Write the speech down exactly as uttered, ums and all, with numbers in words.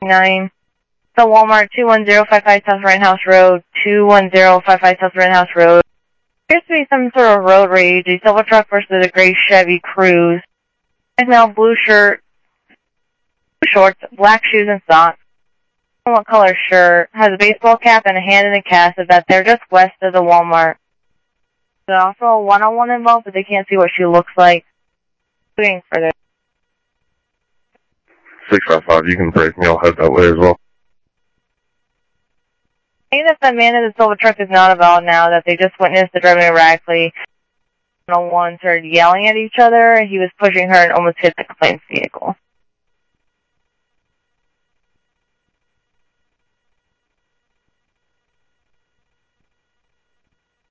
nine. The Walmart two one zero five five South Rittenhouse Road, two one zero five five South Rittenhouse Road. There appears to be some sort of road rage, a silver truck versus a gray Chevy Cruze. There's now blue shirt, blue shorts, black shoes and socks. I don't know what color shirt, has a baseball cap and a hand in a cast of that they're just west of the Walmart. There's also a one-on-one involved, but they can't see what she looks like. Waiting for this. six five five, you can break me, I'll head that way as well. I think that the man in the silver truck is not about now, that they just witnessed the driving erratically. one oh one started yelling at each other, and he was pushing her and almost hit the complainant's vehicle.